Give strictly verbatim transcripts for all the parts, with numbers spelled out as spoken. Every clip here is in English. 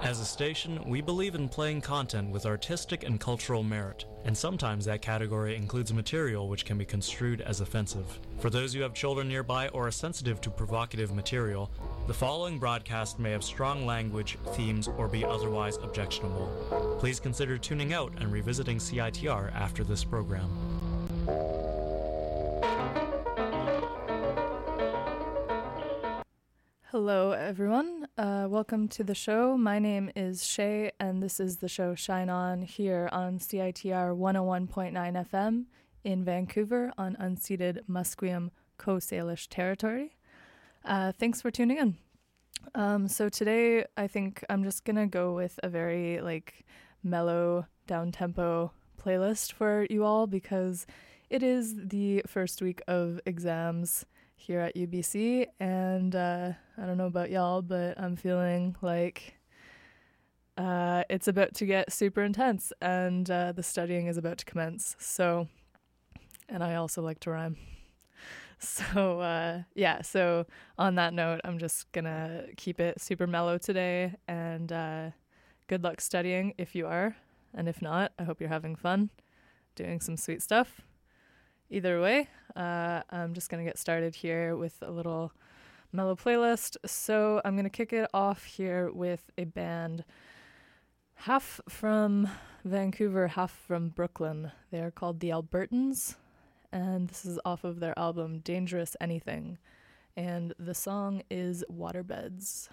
As a station, we believe in playing content with artistic and cultural merit, and sometimes that category includes material which can be construed as offensive. For those who have children nearby or are sensitive to provocative material, the following broadcast may have strong language, themes, or be otherwise objectionable. Please consider tuning out and revisiting C I T R after this program. Hello, everyone. Uh, welcome to the show. My name is Shay, and this is the show Shine On here on C I T R one oh one point nine F M in Vancouver on unceded Musqueam Coast Salish territory. Uh, thanks for tuning in. Um, so today, I think I'm just gonna go with a very like mellow, down-tempo playlist for you all because it is the first week of exams here at U B C, and uh, I don't know about y'all, but I'm feeling like uh, it's about to get super intense, and uh, the studying is about to commence. So, and I also like to rhyme. So, uh, yeah, so on that note, I'm just gonna keep it super mellow today, and uh, good luck studying if you are, and if not, I hope you're having fun doing some sweet stuff. Either way, uh, I'm just going to get started here with a little mellow playlist. So I'm going to kick it off here with a band half from Vancouver, half from Brooklyn. They are called the Albertans, and this is off of their album Dangerous Anything. And the song is Waterbeds.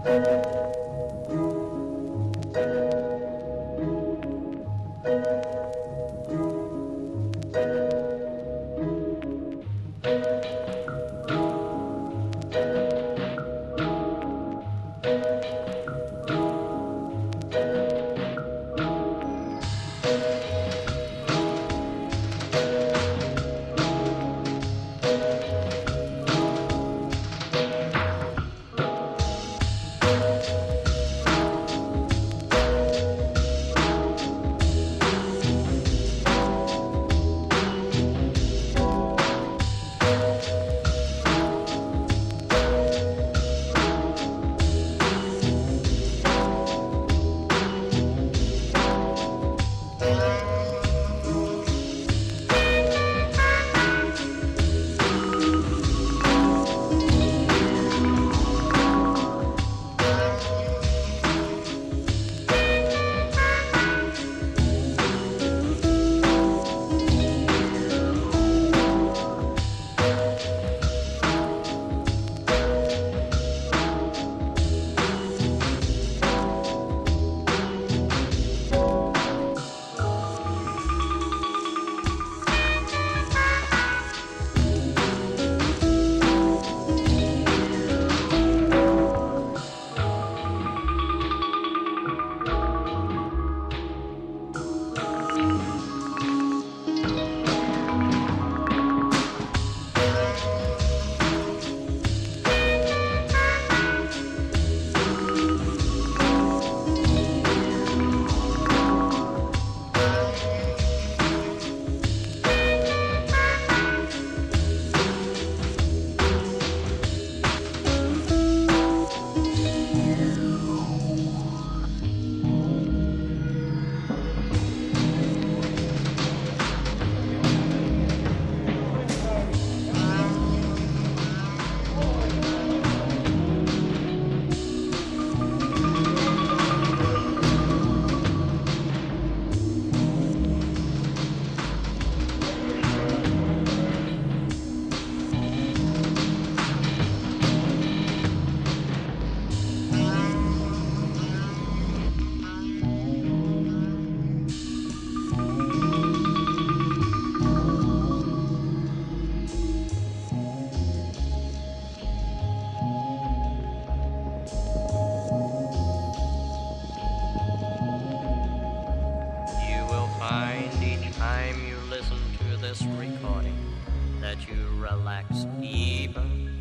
relax deeper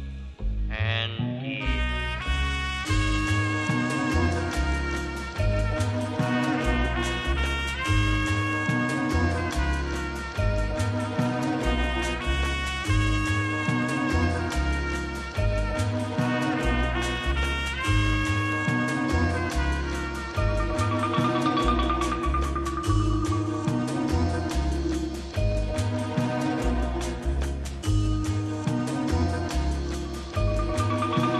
and deeper. Thank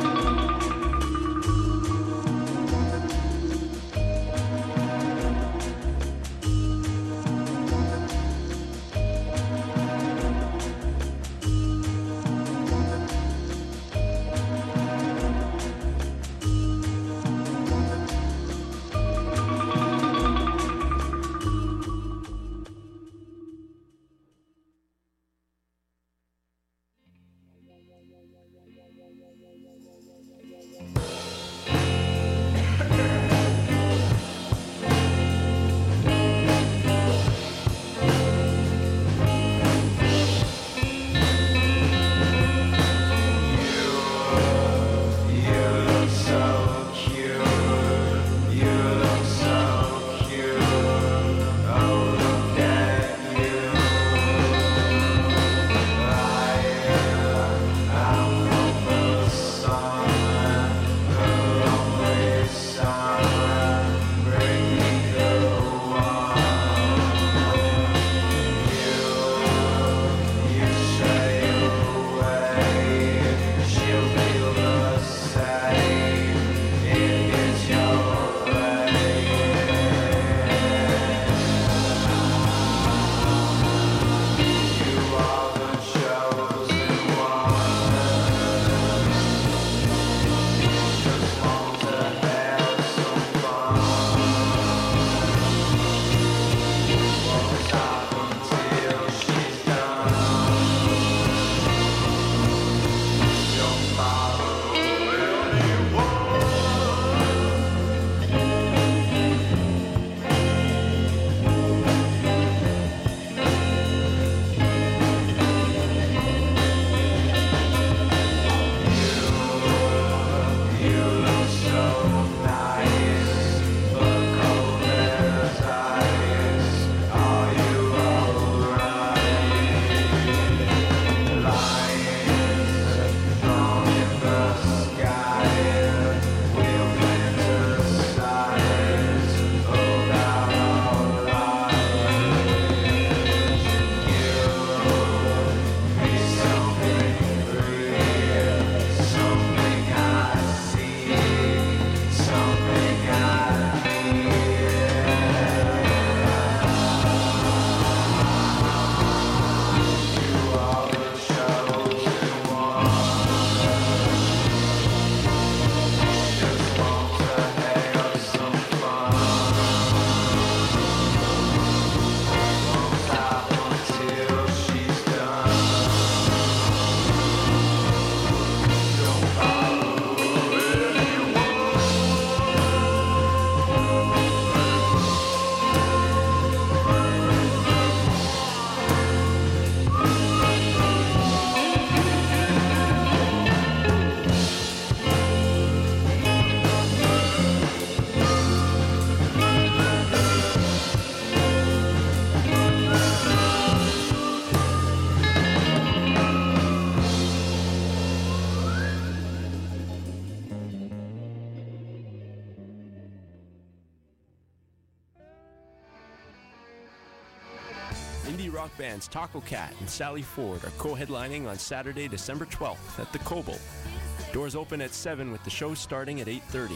Indie rock bands Taco Cat and Sally Ford are co-headlining on Saturday, December twelfth at the Kobo. Doors open at seven with the show starting at eight thirty.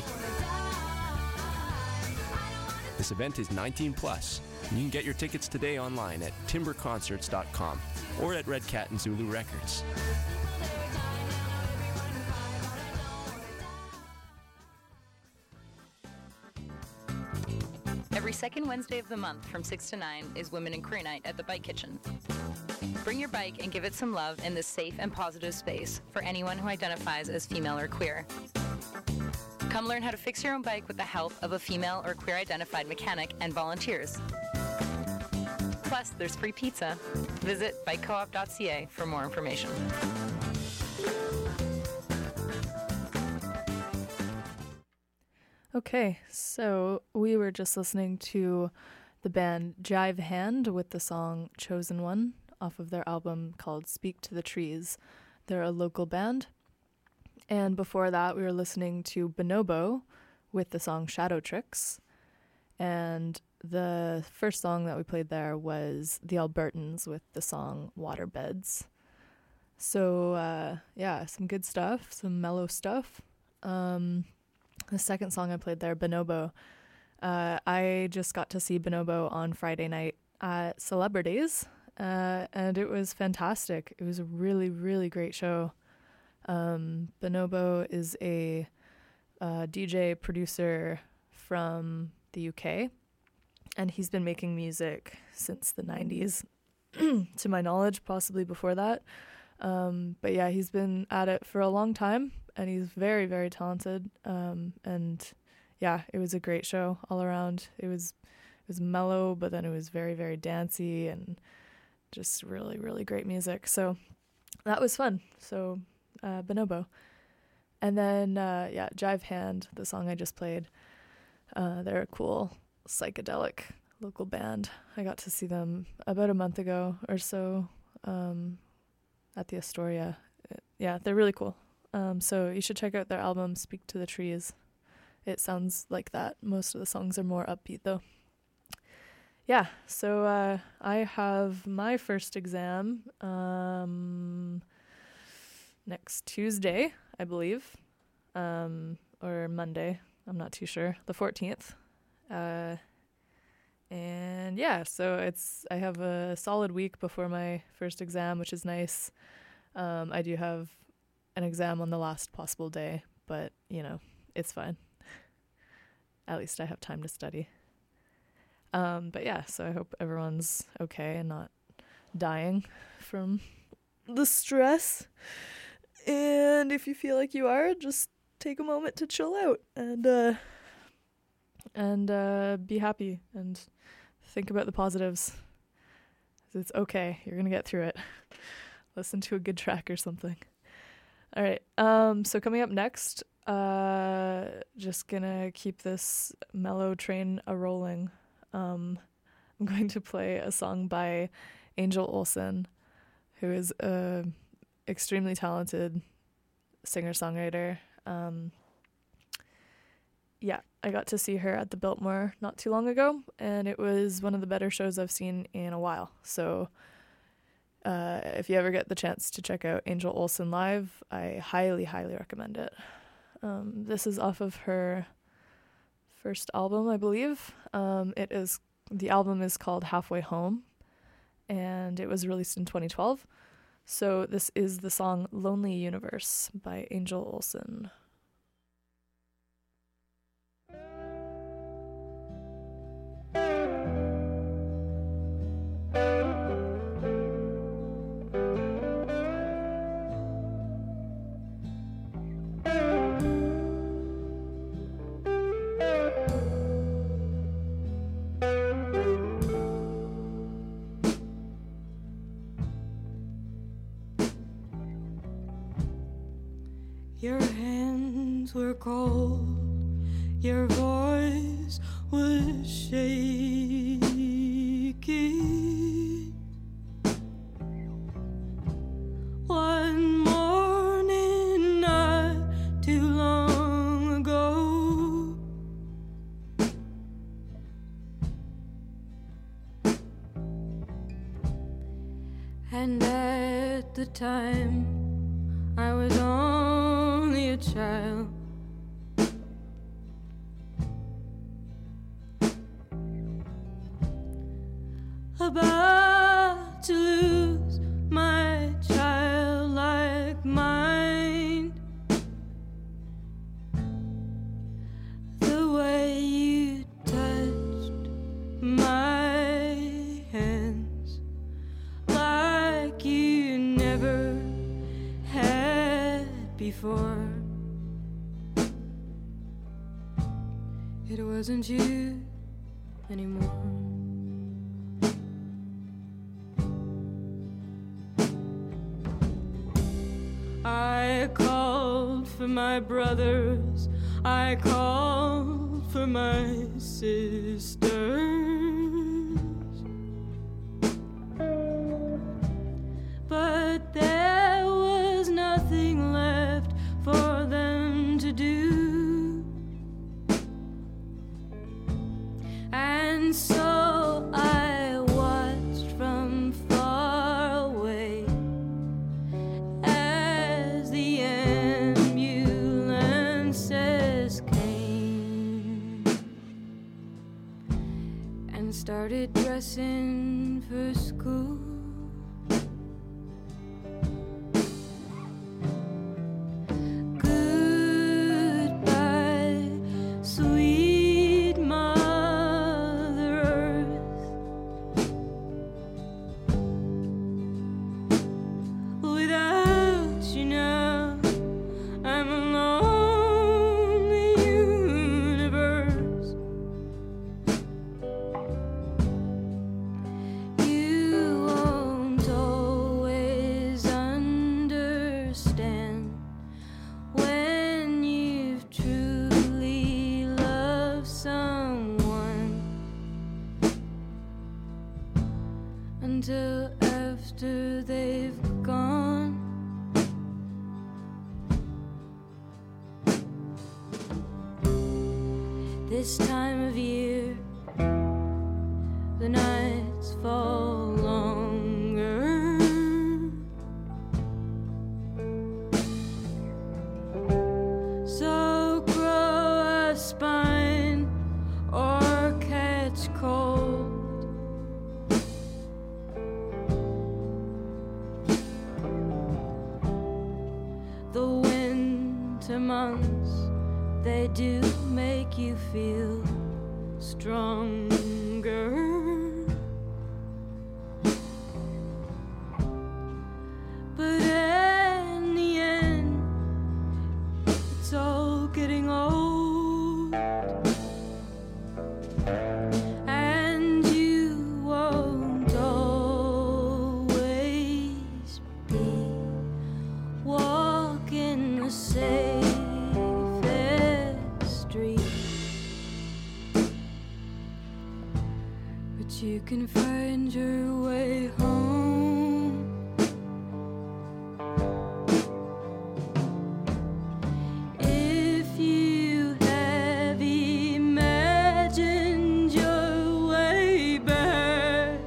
This event is nineteen plus. You can get your tickets today online at timber concerts dot com or at Red Cat and Zulu Records. Every second Wednesday of the month from six to nine is Women in Queer Night at the Bike Kitchen. Bring your bike and give it some love in this safe and positive space for anyone who identifies as female or queer. Come learn how to fix your own bike with the help of a female or queer-identified mechanic and volunteers. Plus, there's free pizza. Visit bike co op dot c a for more information. Okay, so we were just listening to the band Jive Hand with the song Chosen One off of their album called Speak to the Trees. They're a local band. And before that, we were listening to Bonobo with the song Shadow Tricks. And the first song that we played there was the Albertans with the song Waterbeds. So, uh, yeah, some good stuff, some mellow stuff. Um... The second song I played there, Bonobo, uh, I just got to see Bonobo on Friday night at Celebrities, uh, and it was fantastic. It was a really, really great show. Um, Bonobo is a uh, D J producer from the U K, and he's been making music since the nineties, to my knowledge, possibly before that. Um, but yeah, he's been at it for a long time. And he's very, very talented. Um, and yeah, it was a great show all around. It was it was mellow, but then it was very, very dancey and just really, really great music. So that was fun. So uh, Bonobo. And then, uh, yeah, Jive Hand, the song I just played. Uh, they're a cool psychedelic local band. I got to see them about a month ago or so um, at the Astoria. Yeah, they're really cool. Um, so you should check out their album, Speak to the Trees. It sounds like that. Most of the songs are more upbeat, though. Yeah, so uh, I have my first exam um, next Tuesday, I believe, um, or Monday. I'm not too sure. The fourteenth. Uh, and yeah, so it's I have a solid week before my first exam, which is nice. Um, I do have an exam on the last possible day, but, you know, it's fine. At least I have time to study. Um, but yeah, so I hope everyone's okay and not dying from the stress. And if you feel like you are, just take a moment to chill out and uh, and uh, be happy and think about the positives. It's okay. You're gonna get through it. Listen to a good track or something. All right, um, so coming up next, uh, just gonna keep this mellow train a-rolling. Um, I'm going to play a song by Angel Olsen, who is a extremely talented singer-songwriter. Um, yeah, I got to see her at the Biltmore not too long ago, and it was one of the better shows I've seen in a while, so... Uh, if you ever get the chance to check out Angel Olsen live, I highly, highly recommend it. Um, this is off of her first album, I believe. Um, it is the album is called Halfway Home, and it was released in twenty twelve. So this is the song Lonely Universe by Angel Olsen. Your hands were cold, your voice was shaky. One morning not too long ago, And at the time I was only a child. About to lose my childlike mind. The way you touched my hands like you never had before. It wasn't you anymore. I called for my brothers, I called for my sisters, but there was nothing left for them to do. And so I watched from far away as the ambulances came and started dressing for school. Goodbye, sweet Mother Earth. Without you now, I'm a lonely universe. You won't always understand when you've truly loved someone until after they've gone. This time of year, the nights fall longer. So grow a spine or catch cold. The winter months, they do make you feel stronger. But in the end, it's all getting old. And you won't always be walking the safest street, but you can find your way home. If you have imagined your way back,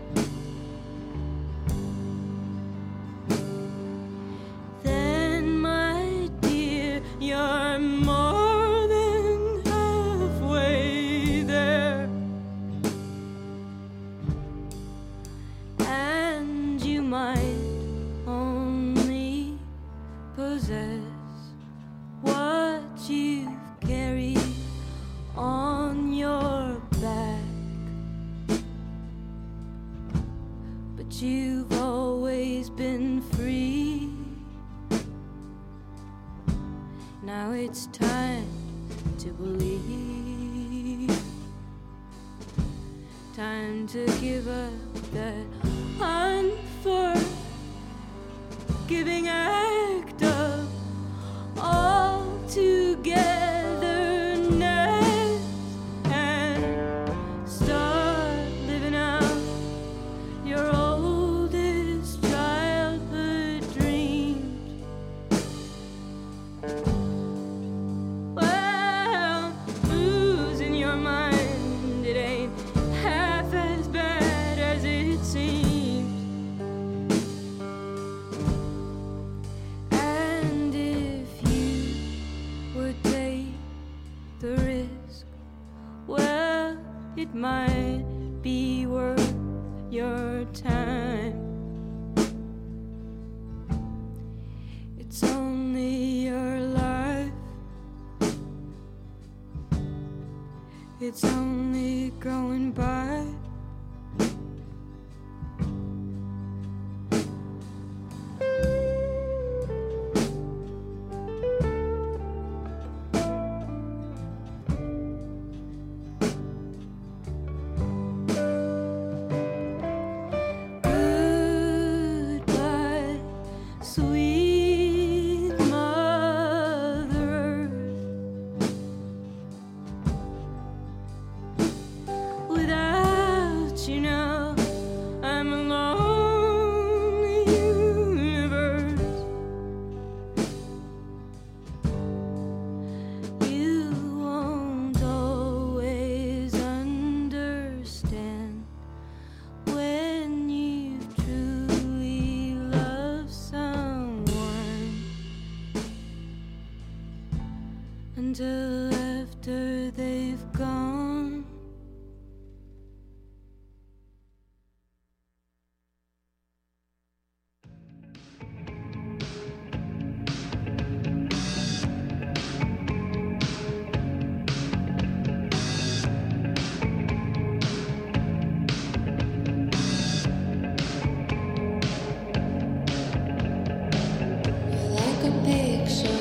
then my dear, you're more than halfway there. And you might only possess what you've carried on your back, but you've always been free. Now it's time to believe, time to give up that unforgiving act of all togetherness and start living out your oldest childhood dreams. Well, losing your mind, it ain't half as bad as it seems. might be worth your time. It's only your life. It's only going by. Until after they've gone. Like a picture.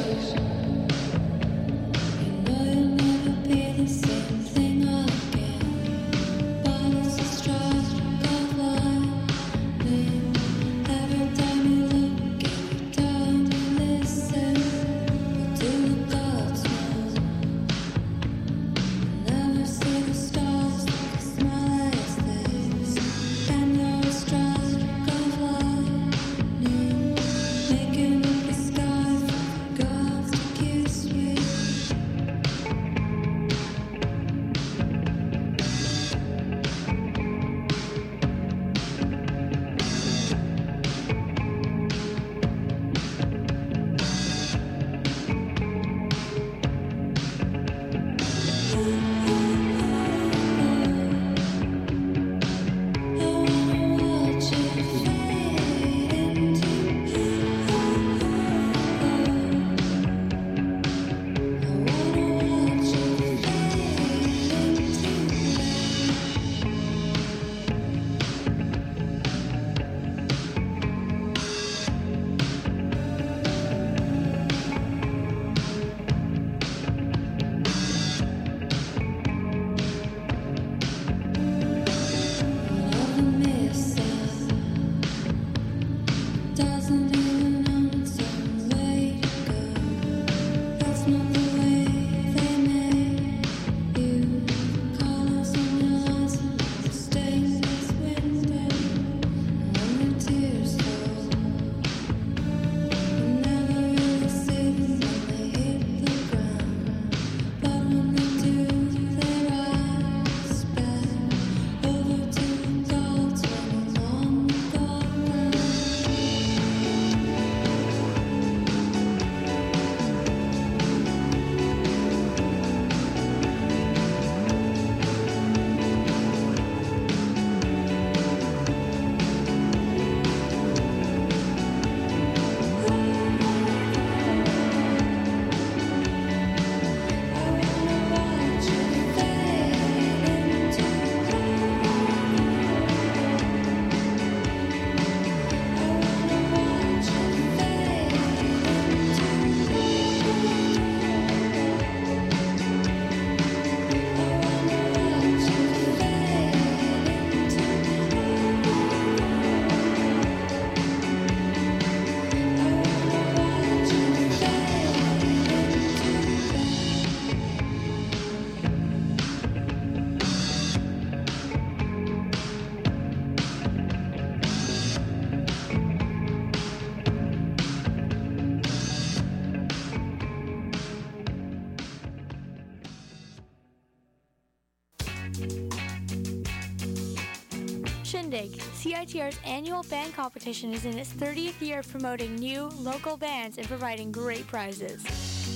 Shindig, C I T R's annual band competition, is in its thirtieth year of promoting new, local bands and providing great prizes.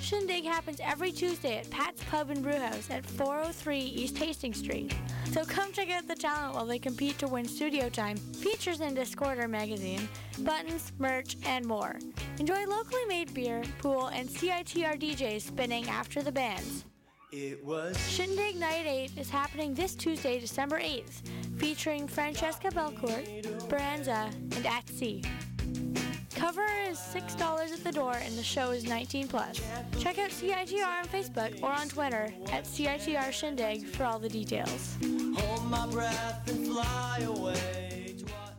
Shindig happens every Tuesday at Pat's Pub and Brewhouse at four oh three East Hastings Street. So come check out the talent while they compete to win studio time, features in Discorder magazine, buttons, merch, and more. Enjoy locally made beer, pool, and C I T R D Js spinning after the bands. It was Shindig Night eight is happening this Tuesday, December eighth, featuring Francesca Belcourt, Baranza, and At Sea. Cover is six dollars at the door and the show is nineteen plus. Check out C I T R on Facebook or on Twitter at C I T R Shindig for all the details. hold my breath and fly away.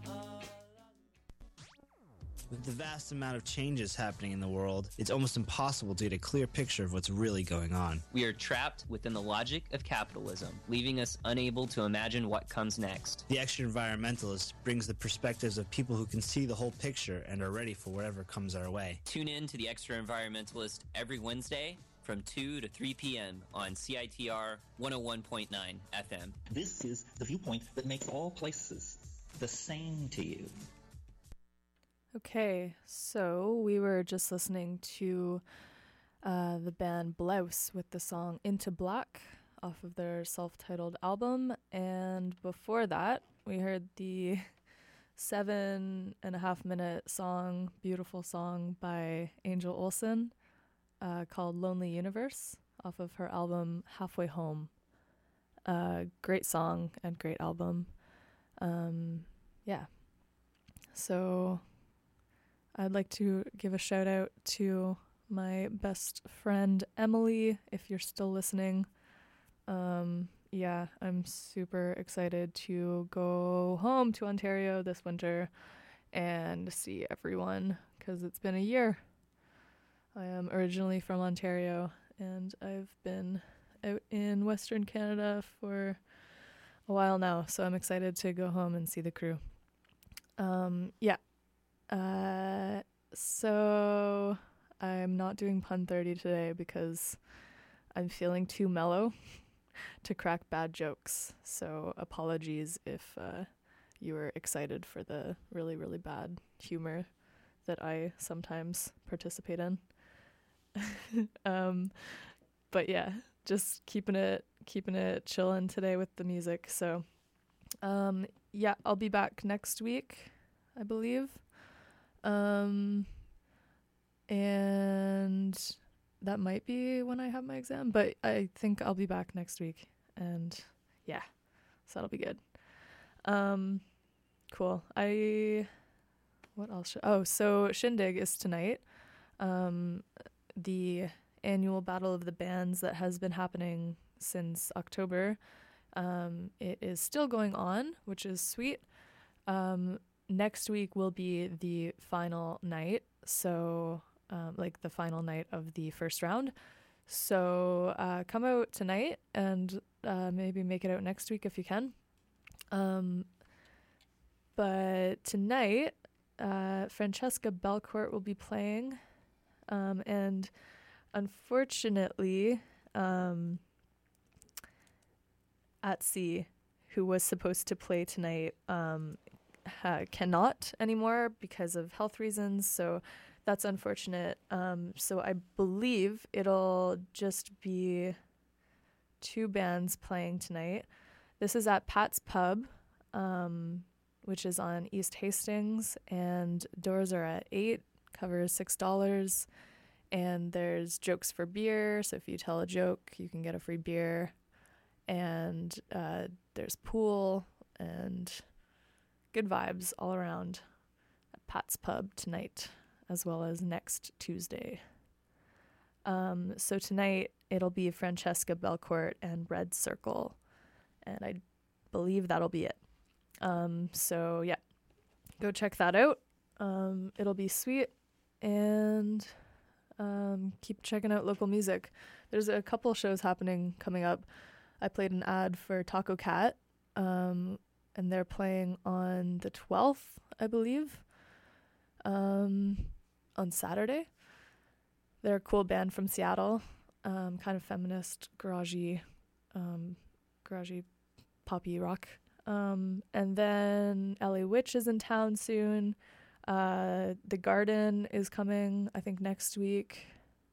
With the vast amount of changes happening in the world, it's almost impossible to get a clear picture of what's really going on. We are trapped within the logic of capitalism, leaving us unable to imagine what comes next. The Extra Environmentalist brings the perspectives of people who can see the whole picture and are ready for whatever comes our way. Tune in to the Extra Environmentalist every Wednesday from two to three p.m. on C I T R one oh one point nine F M. This is the viewpoint that makes all places the same to you. Okay, so we were just listening to uh, the band Blouse with the song Into Black off of their self-titled album, and before that we heard the seven and a half minute song, beautiful song by Angel Olsen uh, called Lonely Universe off of her album Halfway Home. Uh, great song and great album. Um, yeah, so I'd like to give a shout out to my best friend Emily, if you're still listening. Um, yeah, I'm super excited to go home to Ontario this winter and see everyone because it's been a year. I am originally from Ontario and I've been out in Western Canada for a while now, so I'm excited to go home and see the crew. Um, yeah. Uh, so I'm not doing Pun thirty today because I'm feeling too mellow to crack bad jokes. So apologies if uh, you were excited for the really, really bad humor that I sometimes participate in. um, but yeah, just keeping it, keeping it chillin' today with the music. So, um, yeah, I'll be back next week, I believe. Um, and that might be when I have my exam, but I think I'll be back next week, and yeah, so that'll be good. Um, cool. I, what else? Should, oh, so Shindig is tonight. Um, the annual Battle of the Bands that has been happening since October. Um, it is still going on, which is sweet. Um, Next week will be the final night, so um, like the final night of the first round. So uh, come out tonight and uh, maybe make it out next week if you can. Um, but tonight, uh, Francesca Belcourt will be playing, um, and unfortunately, um, At Sea, who was supposed to play tonight, um, Uh, cannot anymore because of health reasons, so that's unfortunate. Um, so I believe it'll just be two bands playing tonight. This is at Pat's Pub, um, which is on East Hastings, and doors are at eight, covers six dollars, and there's jokes for beer, so if you tell a joke, you can get a free beer, and uh, there's pool, and good vibes all around at Pat's Pub tonight, as well as next Tuesday. Um, so tonight, it'll be Francesca Belcourt and Red Circle, and I believe that'll be it. Um, so yeah, go check that out. Um, it'll be sweet, and um, keep checking out local music. There's a couple shows happening coming up. I played an ad for Taco Cat, um, and they're playing on the twelfth, I believe, um, on Saturday. They're a cool band from Seattle, um, kind of feminist, garagey, um, garagey, poppy rock. Um, and then L A Witch is in town soon. Uh, The Garden is coming, I think, next week.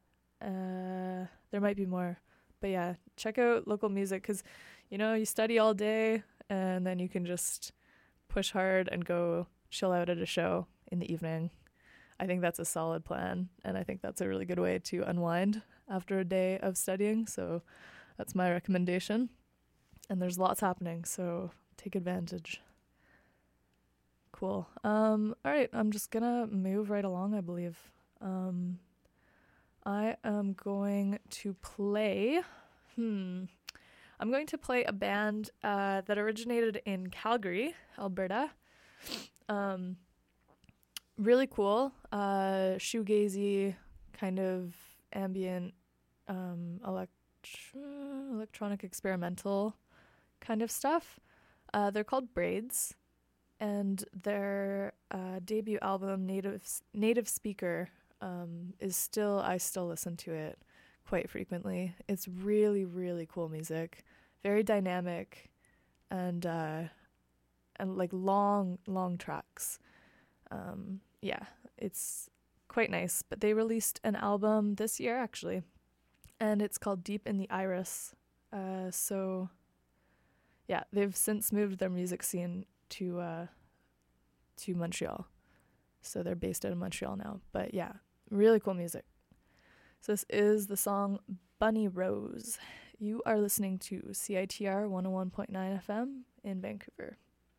Uh, there might be more. But yeah, check out local music because, you know, you study all day and then you can just push hard and go chill out at a show in the evening. I think that's a solid plan, and I think that's a really good way to unwind after a day of studying. So that's my recommendation. And there's lots happening, so take advantage. Cool. Um, all right, I'm just gonna move right along, I believe. Um, I am going to play, hmm, I'm going to play a band uh, that originated in Calgary, Alberta. Um, really cool, uh, shoegazy, kind of ambient, um, elect- electronic experimental kind of stuff. Uh, they're called Braids, and their uh, debut album, Native Native Speaker, um, is still, I still listen to it quite frequently. It's really, really cool music, very dynamic, and uh, and like long, long tracks. Um, yeah, it's quite nice. But they released an album this year, actually, and it's called Deep in the Iris. Uh, so, yeah, they've since moved their music scene to uh, to Montreal. So they're based out of Montreal now. But yeah, really cool music. So this is the song Bunny Rose. You are listening to C I T R one oh one point nine F M in Vancouver.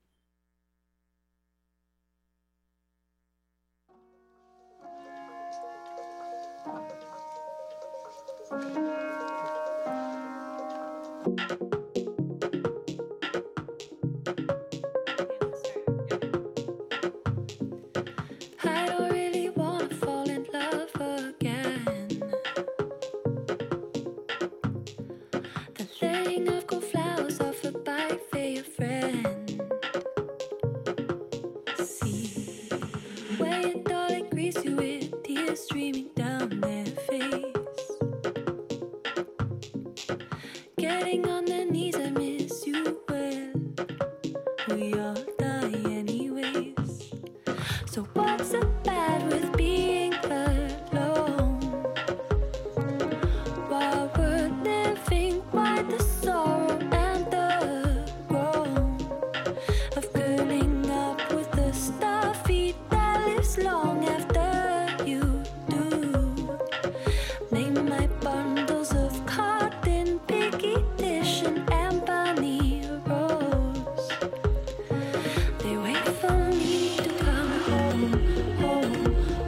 I don't really wanna fall in love again. The laying of cold flowers off a bike for your friend. See where your darling greets you with tears streaming down their face. Getting on their knees, I miss you well. We all die anyways. So what's the bad with being alone? While we're living, why the sorrow and the groan of curling up with the starfeet that lives long after you do? Name my bundles of cotton, piggy dish, and ebony rose. They wait for me to come home, home,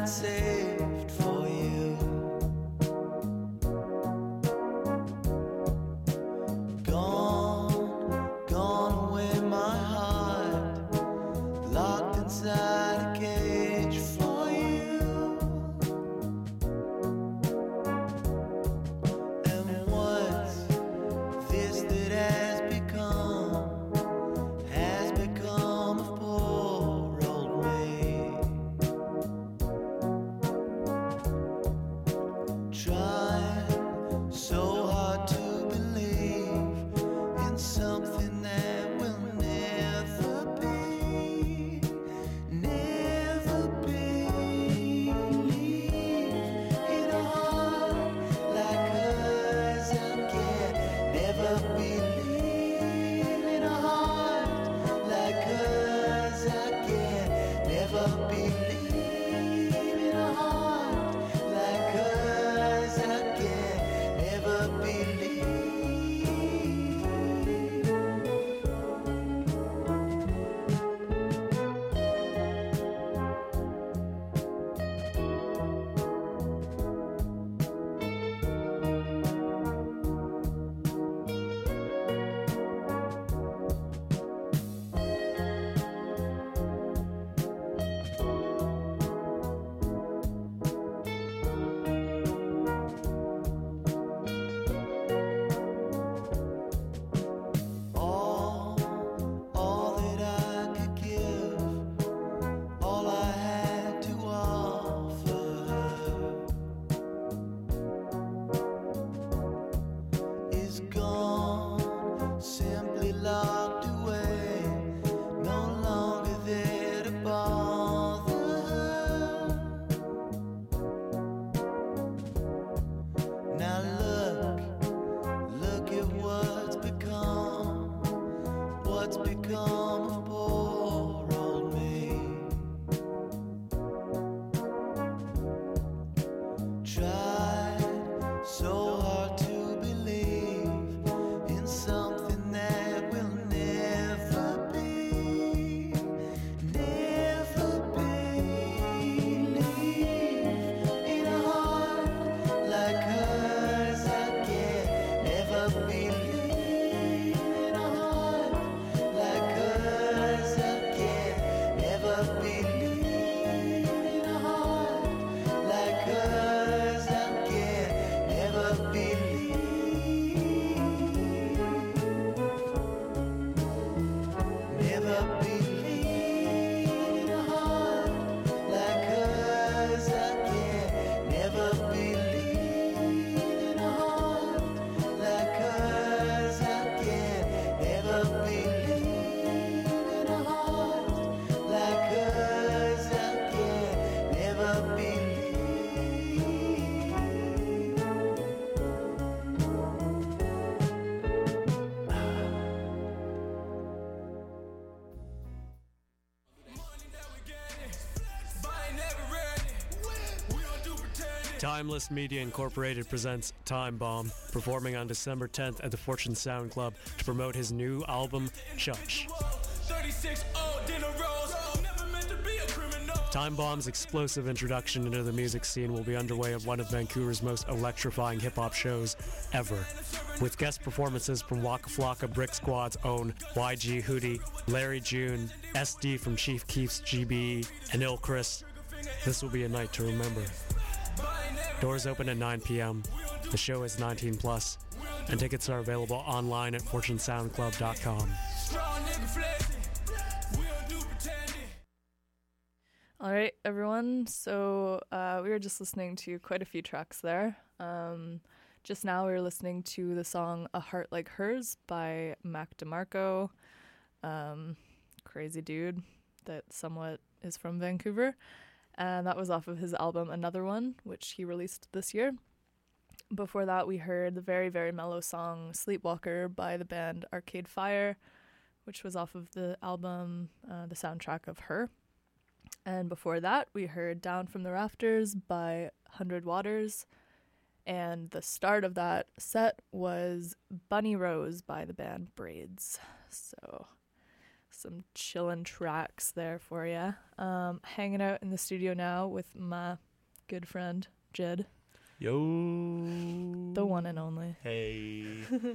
I'd saved for you. Gone, gone away my heart, locked inside a cage for you. And what's this that has become, has become of poor old me? Trying so hard to believe in something that will never be, never be. In a heart like hers, I can never believe. In a heart like hers, I can never believe. In a heart like hers, I can never believe. All, all that I could give, all I had to offer her is gone, simply locked away, no longer there to bother her. Now look, look at what's become, what's become of poor old me. Tried so hard to believe in something that will never be, never believe. In a heart like hers, I can never believe. In a heart like hers, I can never believe. In a heart like hers, I can never believe. Never believe. In a heart like hers, I can never believe. In a heart like hers, I can never believe. In a heart like hers, I can never believe. Timeless Media Incorporated presents Time Bomb, performing on December tenth at the Fortune Sound Club to promote his new album, Church. thirty-six old dinner rolls, never meant to be a criminal. Time Bomb's explosive introduction into the music scene will be underway at one of Vancouver's most electrifying hip-hop shows ever, with guest performances from Waka Flocka Brick Squad's own Y G Hootie, Larry June, S D from Chief Keef's G B E, and Il Chris. This will be a night to remember. Doors open at nine p.m. The show is nineteen plus, and tickets are available online at fortune sound club dot com. All right, everyone. So uh, we were just listening to quite a few tracks there. Um, just now we were listening to the song A Heart Like Hers by Mac DeMarco. Um, crazy dude that somewhat is from Vancouver. And that was off of his album Another One, which he released this year. Before that, we heard the very, very mellow song Sleepwalker by the band Arcade Fire, which was off of the album, uh, the soundtrack of Her. And before that, we heard Down from the Rafters by Hundred Waters. And the start of that set was Bunny Rose by the band Braids. So some chillin' tracks there for you. Um, hanging out in the studio now with my good friend Jed. Yo. The one and only. Hey.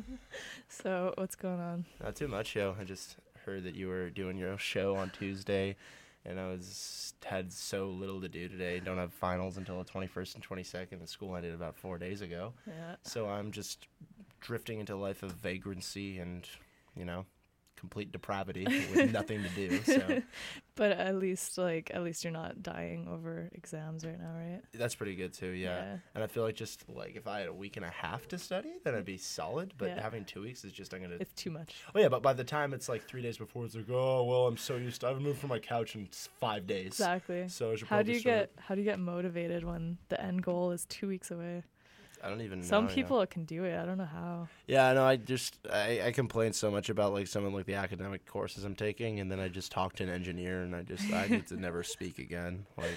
So what's going on? Not too much, yo. I just heard that you were doing your show on Tuesday, and I was had so little to do today. Don't have finals until the twenty-first and twenty-second, and school ended about four days ago. Yeah. So I'm just drifting into a life of vagrancy and, you know, complete depravity with nothing to do. So, but at least like at least you're not dying over exams right now, right? That's pretty good too, yeah. Yeah. And I feel like just like if I had a week and a half to study, then I'd be solid. But Yeah. having two weeks is just I'm gonna. It's too much. Oh yeah, but by the time it's like three days before, it's like, oh well, I'm so used to. I haven't moved from my couch in s- five days. Exactly. So I should how do probably you start- get how do you get motivated when the end goal is two weeks away? I don't even know. Some yeah. people can do it. I don't know how. Yeah, no, I just I, I complain so much about like some of like the academic courses I'm taking, and then I just talk to an engineer, and I just I need to never speak again. Like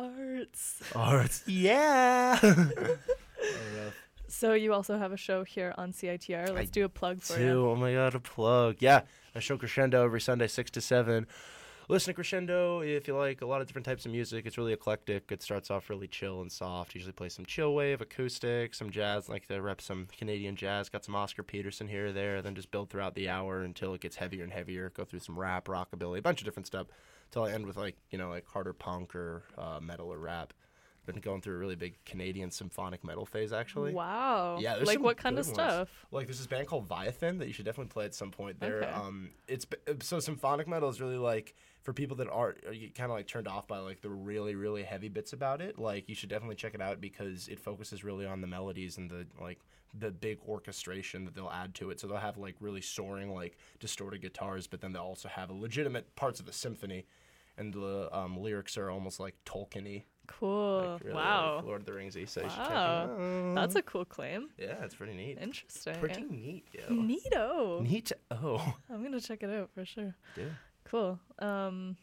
Arts. arts, yeah. I don't know. So you also have a show here on C I T R. Let's I do a plug for Two. you. Oh my god, a plug. Yeah, I show Crescendo every Sunday, six to seven. Listen to Crescendo if you like a lot of different types of music. It's really eclectic. It starts off really chill and soft. Usually play some chill wave, acoustic, some jazz. Like to rep some Canadian jazz. Got some Oscar Peterson here or there. Then just build throughout the hour until it gets heavier and heavier. Go through some rap, rockabilly, a bunch of different stuff. Until I end with like, you know, like harder punk or uh, metal or rap. Been going through a really big Canadian symphonic metal phase, actually. Wow. Yeah, there's Like some what kind good of ones. stuff? Like there's this band called Viathan that you should definitely play at some point. There, Okay. um, it's b- so symphonic metal is really like for people that are, are kind of like turned off by like the really really heavy bits about it. Like you should definitely check it out because it focuses really on the melodies and the like the big orchestration that they'll add to it. So they'll have like really soaring like distorted guitars, but then they'll also have a legitimate parts of a symphony, and the um, lyrics are almost like Tolkien-y. Cool. Like, really, Wow. like Lord of the Ringsy. So you should check it Wow. out. That's a cool claim. Yeah, it's pretty neat. Interesting. Pretty yeah. neat, yo. Neato. Neat. Oh. I'm gonna check it out for sure. Yeah. Cool. Um.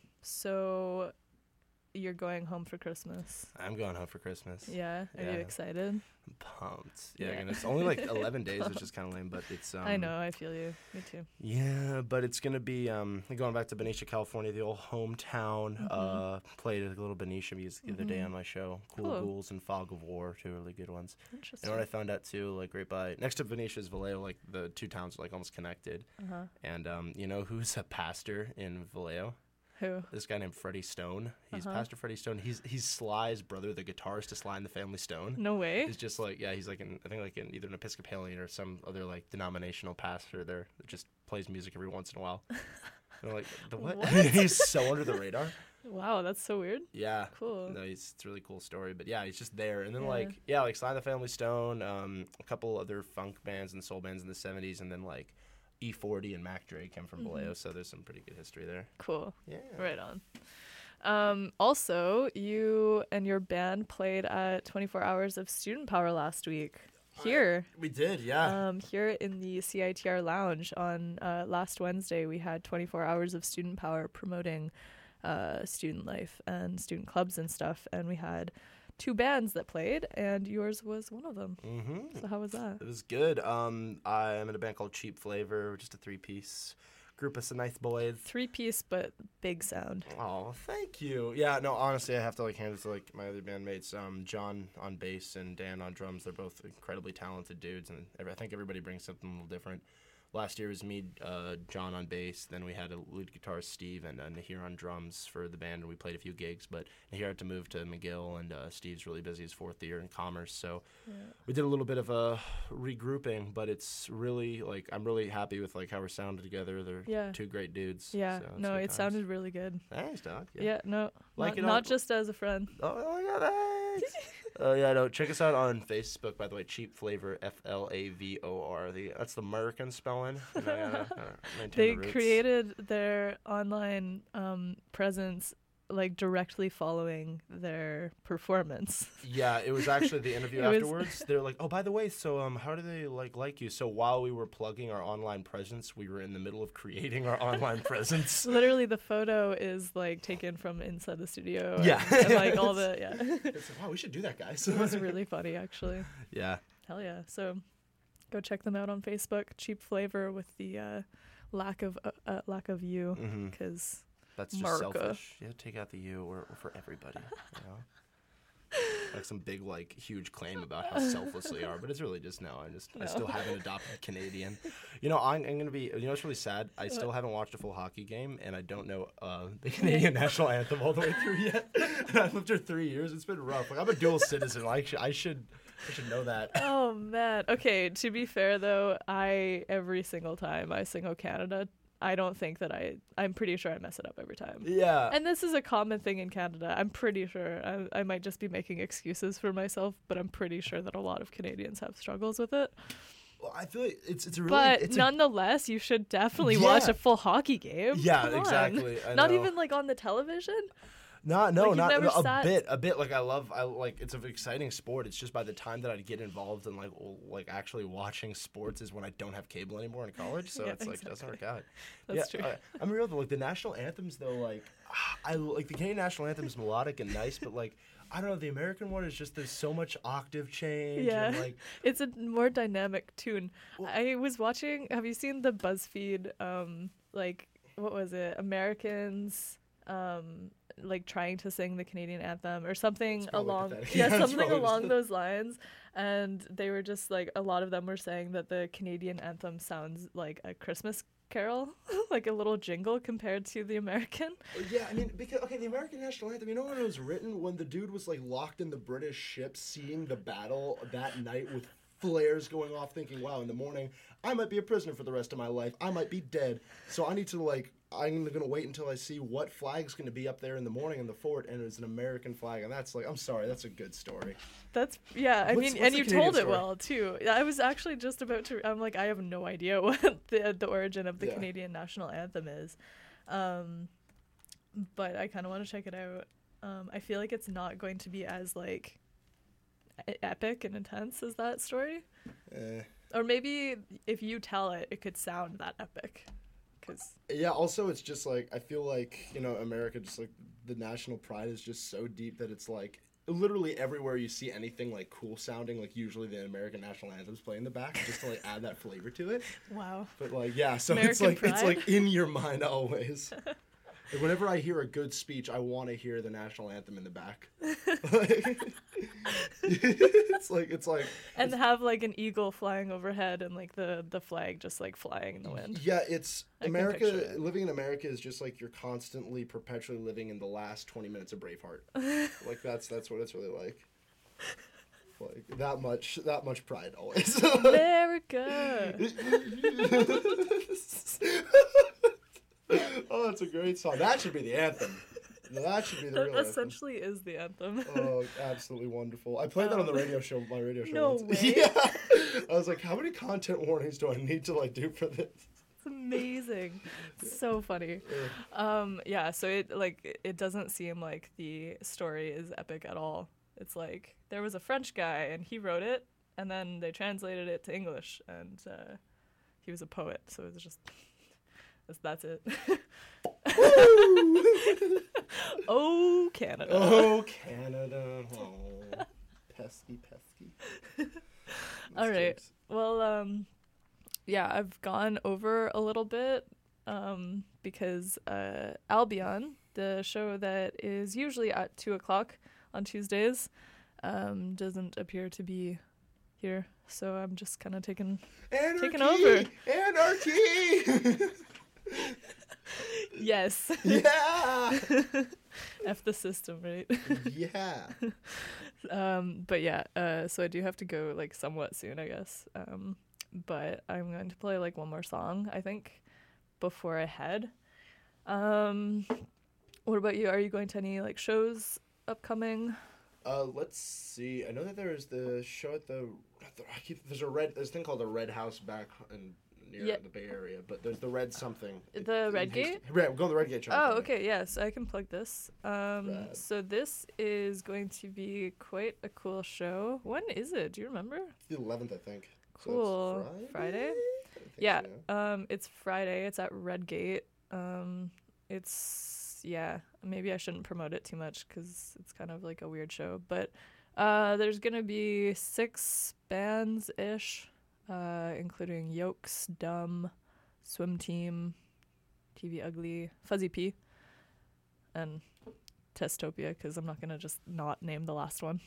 So, you're going home for Christmas. I'm going home for Christmas. Yeah. Are Yeah. you excited? I'm pumped. Yeah, Yeah. and it's only like eleven days, which is kind of lame, but it's. Um, I know. I feel you. Me too. Yeah, but it's gonna be um going back to Benicia, California, the old hometown. Mhm. Uh, played a little Benicia music the other day Mhm. on my show. Cool, Cool. Ghouls and Fog of War, two really good ones. Interesting. And what I found out too, like right by next to Benicia is Vallejo, like the two towns are like almost connected. Uh-huh. And um, you know who's a pastor in Vallejo? Who? This guy named Freddie Stone. He's Uh-huh. Pastor Freddie Stone. He's he's Sly's brother, the guitarist to Sly and the Family Stone. No way. He's just like yeah, he's like an I think like an, either an Episcopalian or some other like denominational pastor there that just plays music every once in a while. And I'm like the what? What? He's so under the radar. Wow, that's so weird. Yeah. Cool. No, he's, it's a really cool story. But yeah, he's just there. And then Yeah. like yeah, like Sly and the Family Stone, um, a couple other funk bands and soul bands in the seventies, and then like E forty and Mac Dre came from Mhm. Vallejo, so there's some pretty good history there. Cool. Yeah. Right on. Um, also, you and your band played at twenty-four Hours of Student Power last week. Here. We did, yeah. Um, here in the C I T R Lounge on uh, last Wednesday, we had twenty-four Hours of Student Power promoting uh, student life and student clubs and stuff. And we had two bands that played, and yours was one of them. Mm-hmm. So how was that? It was good. Um, I'm in a band called Cheap Flavor, just a three-piece group of some nice boys. Three-piece, but big sound. Oh, thank you. Yeah, no, honestly, I have to like hand it to like my other bandmates, um, John on bass and Dan on drums. They're both incredibly talented dudes, and every, I think everybody brings something a little different. Last year was me, uh, John on bass. Then we had a lead guitarist, Steve, and uh, Nahir on drums for the band, and we played a few gigs. But Nahir had to move to McGill, and uh, Steve's really busy his fourth year in commerce. So Yeah. we did a little bit of a regrouping, but it's really, like, I'm really happy with, like, how we're sounding together. They're Yeah. two great dudes. Yeah, so it's no, good it times. sounded really good. Thanks, dog. Yeah, no, Like not, it not on- just as a friend. Oh, oh my god, thanks. Oh yeah, no. Check us out on Facebook, by the way. Cheap Flavor, F L A V O R. The that's the American spelling. You know, I gotta, uh, maintain They the roots. created their online um, presence like directly following their performance. Yeah, it was actually the interview It was- afterwards. They're like, "Oh, by the way, so um, how do they like like you?" So while we were plugging our online presence, we were in the middle of creating our online presence. Literally, the photo is like taken from inside the studio. Yeah. and, and, like all the yeah. It's like, wow, we should do that, guys. It was really funny, actually. Yeah. Hell yeah! So, go check them out on Facebook. Cheap Flavor with the uh, lack of uh, uh, lack of you, Mhm. because That's just selfish. Yeah, take out the you. We're, we're for everybody. You know? Like some big, like, huge claim about how selfless they are, but it's really just no. I just, I No. still haven't adopted Canadian. You know, I'm, I'm gonna be. You know, what's really sad. I still haven't watched a full hockey game, and I don't know uh, the Canadian national anthem all the way through yet. And I've lived here three years. It's been rough. Like, I'm a dual citizen. Like, I should, I should know that. Oh man. Okay, to be fair though, I every single time I sing "O Canada," I don't think that I I'm pretty sure I mess it up every time. Yeah. And this is a common thing in Canada. I'm pretty sure. I I might just be making excuses for myself, but I'm pretty sure that a lot of Canadians have struggles with it. Well, I feel like it's it's a really. But it's a, nonetheless, you should definitely watch Yeah. a full hockey game. Yeah, Come on. exactly. I Not know. even like on the television. Not no, Like, you've not never a sat- bit, a bit. Like I love, I like. It's an exciting sport. It's just by the time that I get involved in like, w- like actually watching sports is when I don't have cable anymore in college. So Yeah, it's like it doesn't work exactly. out. That's yeah, true. I, I'm real though. Like the national anthems though, like I like the Canadian national anthem is melodic and nice, but like I don't know, the American one is just there's so much octave change. Yeah, and, like it's a more dynamic tune. I was watching. Have you seen the BuzzFeed? Um, like what was it? Americans. Um, like trying to sing the Canadian anthem or something It's probably along pathetic. yeah, Yeah, it's something probably along just- those lines, and they were just like a lot of them were saying that the Canadian anthem sounds like a Christmas carol, like a little jingle compared to the American. Yeah, I mean, because okay, the American national anthem. You know when it was written? When the dude was like locked in the British ship, seeing the battle that night with flares going off, thinking, "Wow, in the morning, I might be a prisoner for the rest of my life. I might be dead. So I need to like, I'm gonna wait until I see what flag's gonna be up there in the morning in the fort, and it's an American flag." And that's like, I'm sorry, that's a good story. That's yeah. I What's- mean, what's and the you Canadian told it story? well too. I was actually just about to. I'm like, I have no idea what the the origin of the Yeah. Canadian national anthem is, um, but I kind of want to check it out. Um, I feel like it's not going to be as like e- epic and intense as that story, Eh. or maybe if you tell it, it could sound that epic. Cause Yeah. Also, it's just like I feel like you know America, just like the national pride is just so deep that it's like. Literally everywhere you see anything like cool sounding, like usually the American national anthem's play in the back, just to like add that flavor to it. wow. But like, yeah, so it's American like it's pride. like in your mind always. Like, whenever I hear a good speech, I want to hear the national anthem in the back. Like, it's like it's like And have like an eagle flying overhead and like the the flag just like flying in the wind. yeah, it's I can America. picture it. Living in America is just like you're constantly, perpetually living in the last twenty minutes of Braveheart. Like that's that's what it's really like. Like that much that much pride always. America. Oh, that's a great song. That should be the anthem. That should be the That real anthem. essentially is the anthem. Oh, absolutely wonderful. I played that on the radio show, my radio show. No once. way. Yeah. I was like, how many content warnings do I need to like do for this? It's amazing. It's so funny. Um, yeah, so it like it doesn't seem like the story is epic at all. It's like there was a French guy and he wrote it, and then they translated it to English, and uh, he was a poet, so it's just that's, that's it. Oh, Canada. Oh, Canada. Oh, pesky, pesky. All right. Well, um, yeah, I've gone over a little bit um, because uh, Albion, the show that is usually at two o'clock on Tuesdays, um, doesn't appear to be here. So I'm just kind of taking taking over. Anarchy! Yes. Yeah. F the system, right? Yeah. Um, but yeah, uh, so I do have to go like somewhat soon, I guess. Um, but I'm going to play like one more song, I think, before I head. Um, what about you? Are you going to any like shows upcoming? Uh, let's see. I know that there is the show at the. not the I keep, there's a red. There's a thing called the Red House back in near Yeah. the Bay Area, but there's the Red something. The in Red Houston. Gate? Right, we're going to the Red Gate show. Oh, okay, yes, I can plug this. Um, Rad. so this is going to be quite a cool show. When is it? Do you remember? The eleventh, I think. So Cool. it's Friday? Friday? I think Yeah. so, Um, it's Friday. It's at Redgate. Um, it's yeah. Maybe I shouldn't promote it too much because it's kind of like a weird show. But uh, there's gonna be six bands ish, uh, including Yokes, Dumb, Swim Team, T V Ugly, Fuzzy P, and Testopia, because I'm not going to just not name the last one.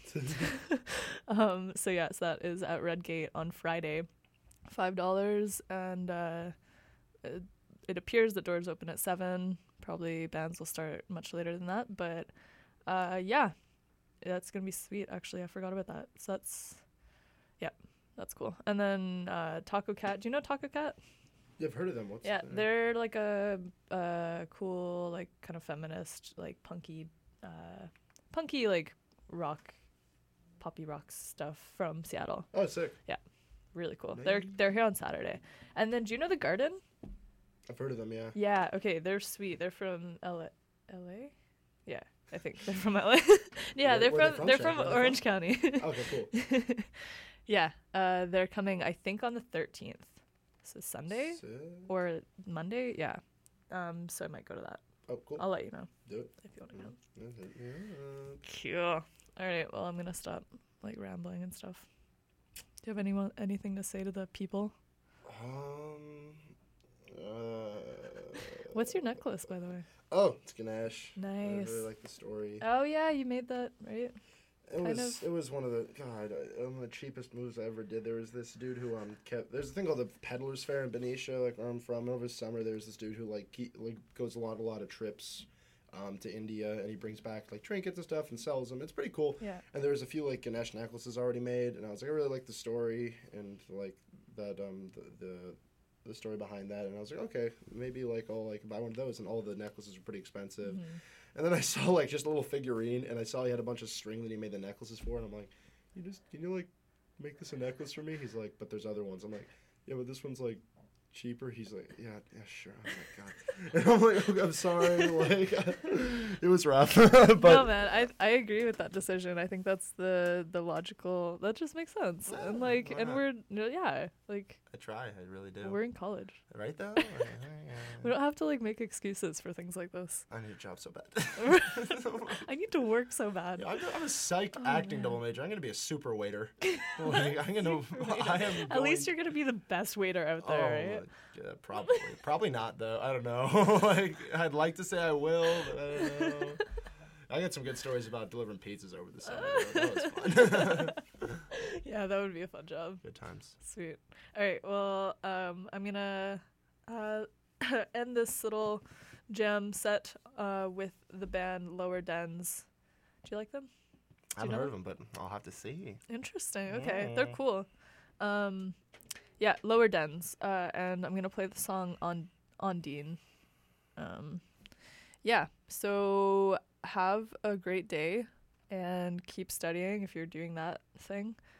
um, so, yes, that is at Redgate on Friday. five dollars, and uh, it, it appears the doors open at seven. Probably bands will start much later than that, but uh, yeah, that's going to be sweet, actually. I forgot about that. So that's, yeah, that's cool. And then uh, Taco Cat. Do you know Taco Cat? Yeah, I've heard of them. What's yeah, the- they're like a, a cool, like, kind of feminist, like, punky, uh, punky, like, rock, poppy rock stuff from Seattle. Oh, sick. Yeah, really cool. Maybe. They're they're here on Saturday. And then, do you know The Garden? I've heard of them, yeah. Yeah, okay, they're sweet. They're from L A. L A? Yeah, I think they're from L A. yeah, Where- they're where from, they they're from, from Shay? Where they Orange from? County. Okay, cool. yeah, uh, they're coming, I think, on the thirteenth. So Sunday Sick. or Monday? Yeah. Um, so I might go to that. Oh, cool. I'll let you know. Do it. If you want to come. Yeah. Cool. All right, well, I'm going to stop, like, rambling and stuff. Do you have anyone anything to say to the people? Um. Uh, What's your necklace, by the way? Oh, it's Ganesh. Nice. I really like the story. Oh, yeah, you made that, right? It kind was of. it was one of the God uh, one of the cheapest moves I ever did. There was this dude who um kept there's a thing called the Peddlers Fair in Benicia, like where I'm from. And over summer, there's this dude who like he, like goes a lot a lot of trips, um to India, and he brings back like trinkets and stuff and sells them. It's pretty cool. Yeah. And there was a few like Ganesh necklaces already made, and I was like I really like the story and like that um the the. the story behind that, and I was like, okay, maybe like I'll like buy one of those, and all the necklaces are pretty expensive. Mm-hmm. And then I saw like just a little figurine, and I saw he had a bunch of string that he made the necklaces for, and I'm like, you just can you like make this a necklace for me? He's like, but there's other ones. I'm like, yeah, but this one's like cheaper. He's like, yeah, yeah, sure. Oh my god. And I'm like, okay, I'm sorry. Like, it was rough. But no, man, I I agree with that decision. I think that's the the logical. That just makes sense. Yeah, and like, why and not? we're no, yeah, like I try. I really do. we're in college. Right though. We don't have to like make excuses for things like this. I need a job so bad. I need to work so bad. Yeah, I'm, I'm a psyched Oh, acting man. double major. I'm gonna be a super waiter. Like, I'm gonna. I am. At going- least you're gonna be the best waiter out there, Oh, right? yeah, probably. Probably not though. I don't know. Like I'd like to say I will, but I don't know. I got some good stories about delivering pizzas over the summer. That was fun. Yeah, that would be a fun job. Good times. Sweet. All right. Well, um, I'm gonna uh, end this little jam set uh, with the band Lower Dens. Do you like them? I haven't know heard of them? them, but I'll have to see. Interesting. Okay, they're Yeah. cool. Um, yeah, Lower Dens, uh, and I'm gonna play the song on on Dean. Um, yeah. So have a great day and keep studying if you're doing that thing.